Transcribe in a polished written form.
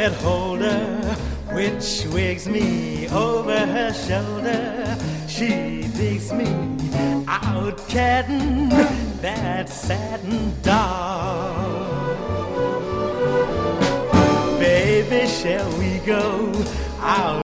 hold her, which wigs me over her shoulder. She digs me out catting that satin doll. Baby, shall we go out